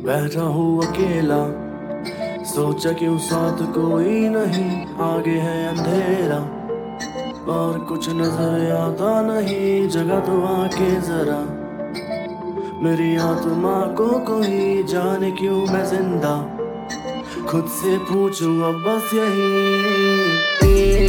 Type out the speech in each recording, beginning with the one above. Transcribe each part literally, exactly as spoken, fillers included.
बैठा हूँ अकेला, सोचा क्यों साथ कोई नहीं, आगे है अंधेरा और कुछ नजर आता नहीं, जगह तो आके जरा मेरी आत्मा को कोई जाने क्यों मैं जिंदा, खुद से पूछूं अब बस यही।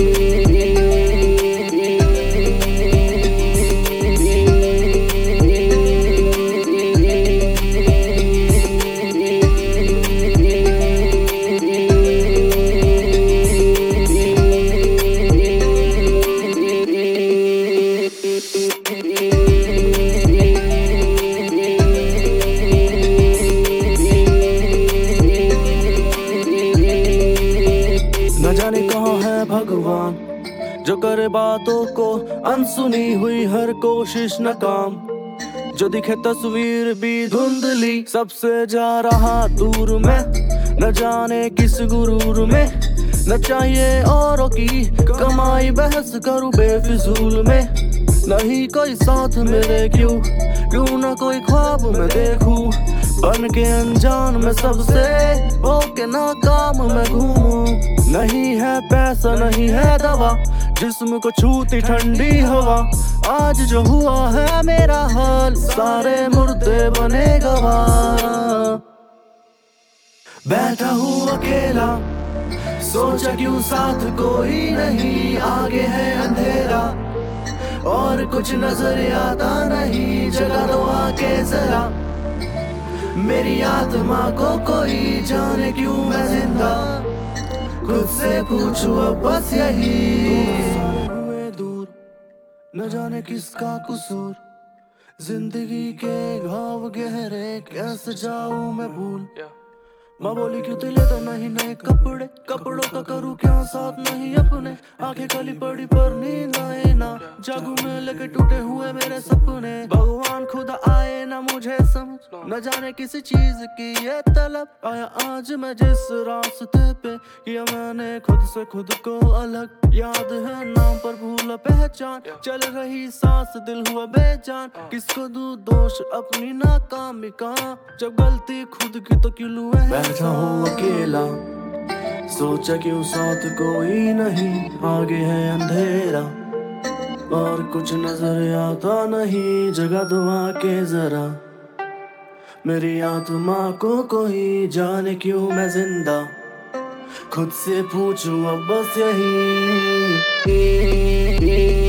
न जाने कहाँ है भगवान जो करे बातों को अनसुनी हुई हर कोशिश नाकाम, जो दिखे तस्वीर भी धुंधली सबसे जा रहा दूर में, न जाने किस गुरूर में, न चाहिए औरों की कमाई बहस करूं बेफिजूल में, नहीं कोई साथ मेरे क्यों क्यों न कोई ख्वाब मैं देखूं, बन के अनजान में सबसे होके नाकाम मैं घूमूं, नहीं है पैसा नहीं है दवा जिस्म को छूती ठंडी हवा, आज जो हुआ है मेरा हाल सारे मुर्दे बने गवाह। बैठा हूँ अकेला, सोचा क्यों साथ कोई नहीं, आगे है अंधेरा और कुछ नजर आता नहीं, जगा दो आके जरा मेरी आत्मा को कोई जाने क्यों मैं जिंदा, खुद से पूछूं अब बस यही। हुए दूर न जाने किसका कसूर, जिंदगी के घाव गहरे कैसे जाऊं मैं भूल, माँ बोली क्यों तेरे तो नहीं नए कपड़े, कपड़ों का करूँ क्या साथ नहीं अपने, आंखें खाली पड़ी पर नींद आए ना, जागू में लेके टूटे हुए मेरे सपने, भगवान खुद आए ना मुझे समझ, न जाने किसी चीज की ये तलब, आया आज मैं जिस रास्ते पे किया मैंने खुद से खुद को अलग, याद है नाम पर भूल पहचान, चल रही सांस दिल हुआ बेजान, किसको दूं दोष अपनी नाकामी का, जब गलती खुद की तो क्यों लूं है। बैठा हूँ अकेला, सोचा क्यों साथ कोई नहीं, आगे है अंधेरा और कुछ नजर आता नहीं, जगह दो आके जरा मेरी आत्मा को कोई जाने क्यों मैं जिंदा, खुद से पूछूं अब बस यही।